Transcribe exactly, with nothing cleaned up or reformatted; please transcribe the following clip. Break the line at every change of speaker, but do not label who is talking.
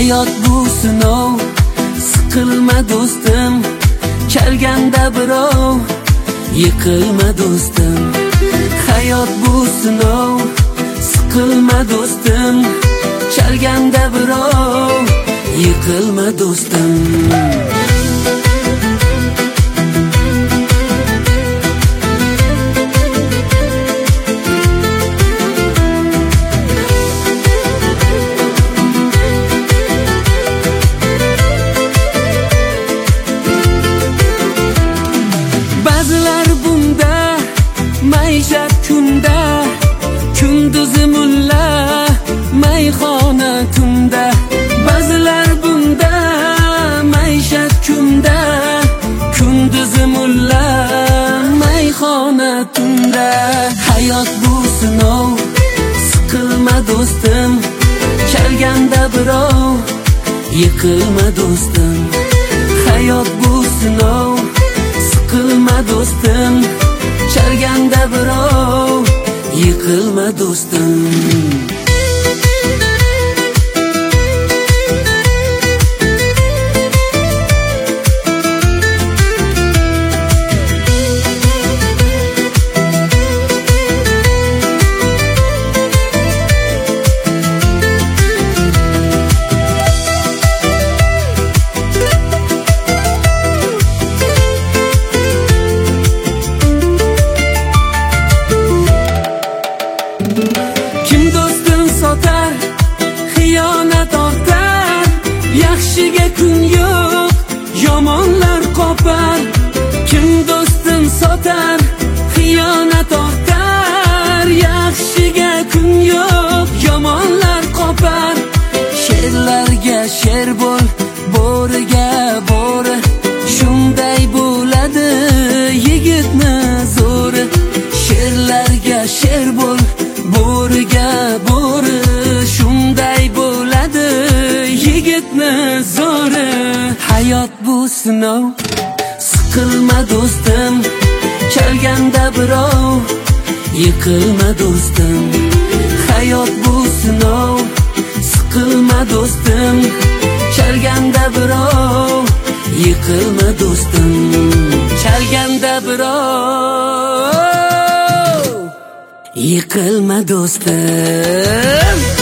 Hayot bu sinov, siqilma do'stim, chalganda birov, yiqilma do'stim. Hayot bu sinov, siqilma do'stim, chalganda birov, yiqilma do'stim. Maishat kunda, kunduzi mulla, mayxona tunda. Ba'zilar bunda, maishat kunda, kunduzi mulla, mayxona tunda. Hayot bu sinov, siqilma do'stim, chalganda birov, yiqilma do'stim. Hayot bu sinov, siqilma do'stim, chalganda birov, yiqilma do'stim. Kim do'stin sotar, xiyonat ortar, yaxshiga kun yo'q, yomonlar qopar. Kim do'stin sotar, xiyonat ortar, yaxshiga kun yo'q, yomonlar qopar. Sherlarga sher bo'l, bo'riga bo'ri, shunday bo'ladi yigitni zo'ri. Sherlarga sher bo'l, bo'riga bo'ri, shunday bo'ladi yigitni zo'ri. Hayot bu sinov, siqilma do'stim, chalganda birov, yiqilma do'stim. Hayot bu sinov, siqilma do'stim, chalganda birov, yiqilma do'stim. Chalganda birov, yiqilma do'stim.